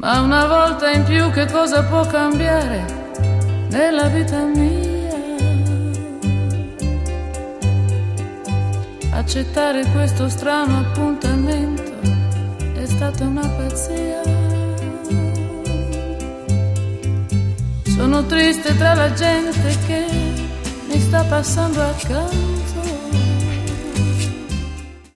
Ma una volta in più che cosa può cambiare nella vita mia? Accettare questo strano appuntamento è stata una pazzia. Sono triste tra la gente che mi sta passando accanto.